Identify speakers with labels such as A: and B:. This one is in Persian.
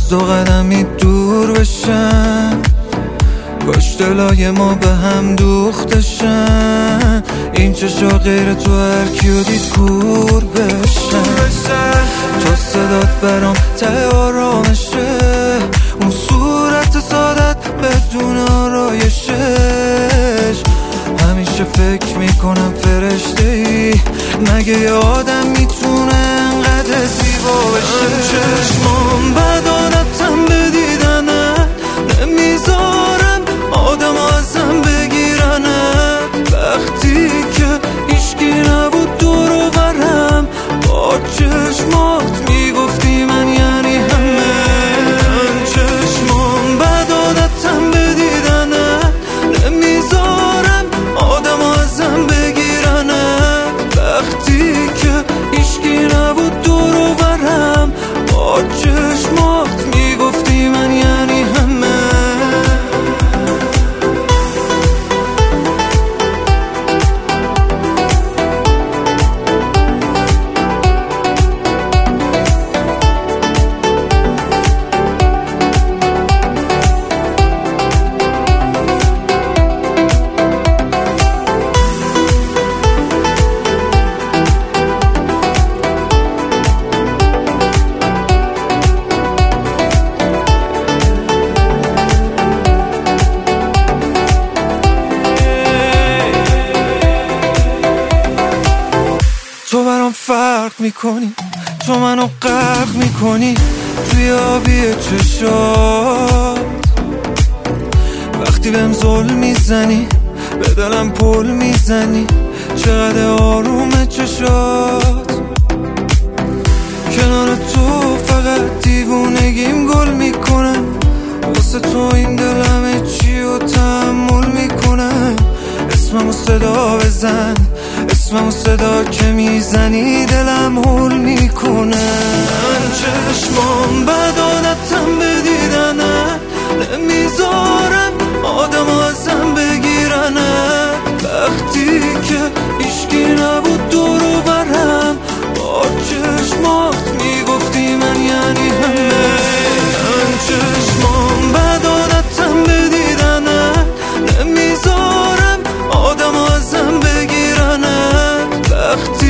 A: از 2 قدمی دور بشن، کاش دلای ما به هم دوختشن. این چشا غیر تو هر کیو دید کور بشن. تو صدات برام ته آرامشه، اون صورت سادت بدون آرایشش. همیشه فکر میکنم فرشته ای، مگه یه آدم میتونه انقدر زیبا بشه؟ چشمام بد عادتم به دیدنت، نمیذارم آدم ازم بگیرنت. وقتی که هیچکی نبود دور و برم، با چشمات میگفتی من یعنی همه. چشمام بد عادتم به دیدنت، نمیذارم آدم ازم بگیرنت. وقتی که هیچکی نبود دور و برم، با چشمات میگفتی من یعنی همه. تو برام فرق میکنی، تو منو غرق میکنی توی آبی چشات. وقتی بهم ظلم میزنی، به دلم پل میزنی، چقدر آرومه چشات. کنار تو فقط دیوونگیم گل میکنم، واسه تو این دلم چی و تحمل میکنم. اسممو صدا بزن، اسممو صدا که میزنی دلم هول میکنه. من چشمام بد عادتم به دیدنت، نمیذارم آدم ازم بگیرنت. وقتی که هیچکی نبود دور و برم، با چشمات میگفتی من یعنی همه. من چشمام بد عادتم به دیدنت، نمیذارم آدم ازم بگیرنت. وقتی